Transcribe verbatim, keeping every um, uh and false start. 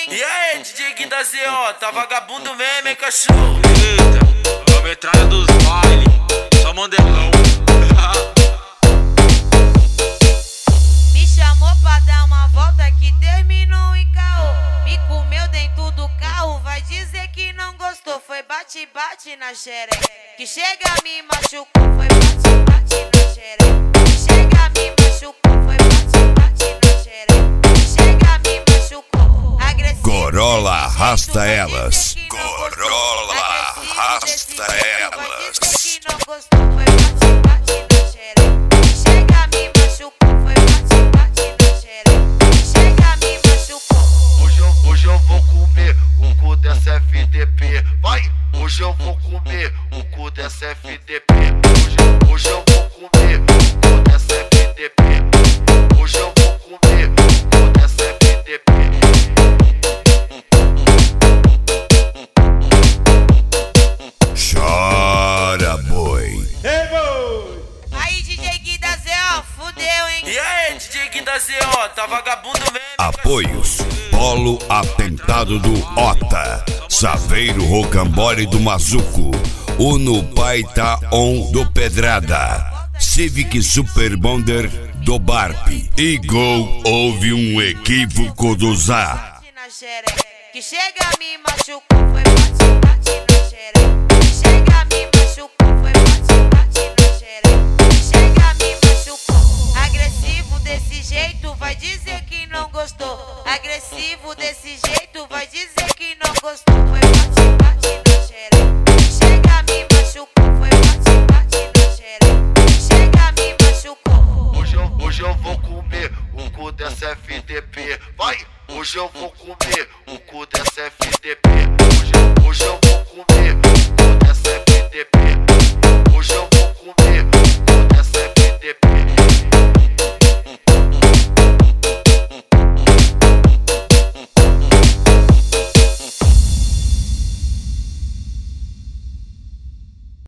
hein? E aí, D J Gui da Z O, tá vagabundo mesmo, hein, cachorro? Eita, a metralha dos baile, só mandelão. Me chamou pra dar uma volta que terminou em caô. Me comeu dentro do carro, vai dizer que não gostou. Foi bate-bate na xereca, que chega me machucou. Foi bate-bate na xereca, que chega me machucou. Foi bate-bate na xereca, que chega me machucou. Agressivo, Corolla arrasta vai elas. dizer que não gostou. Corolla Agressivo arrasta desse jeito, vai elas. dizer que não gostou. Foi bate-bate na xereca, que chega me machucou. Foi bate-bate na xereca, que chega me machucou. Hoje eu, hoje eu vou comer o cu dessa F D P. Vai! Hoje eu vou comer o cu dessa F D P. Hoje, hoje eu vou comer o cu dessa F D P. Hoje eu vou comer o cu dessa F D P. Chora, boi. Aí, D J Gui da Z O, fudeu, hein? E aí, D J Gui da Z O, tá vagabundo mesmo? Apoios: Polo Atentado do Ota, Saveiro Rocambole do Mazuco, Uno Paita On do Pedrada, Civic Super Bonder do Barp e Gol. Houve um equívoco do Zá. Na xereca, que chega me machucou. Foi bate-bate na xereca, que chega me machucou. Foi bate-bate na xereca, que chega me machucou. Agressivo desse jeito, vai dizer que não gostou. Agressivo desse jeito, vai dizer que não gostou. Foi bate-bate na xereca, que chega me machucou. Foi bate-bate na xereca, que chega me machucou. Hoje eu, hoje eu vou comer o cu dessa F D P. Vai! Hoje eu vou comer o cu dessa F D P.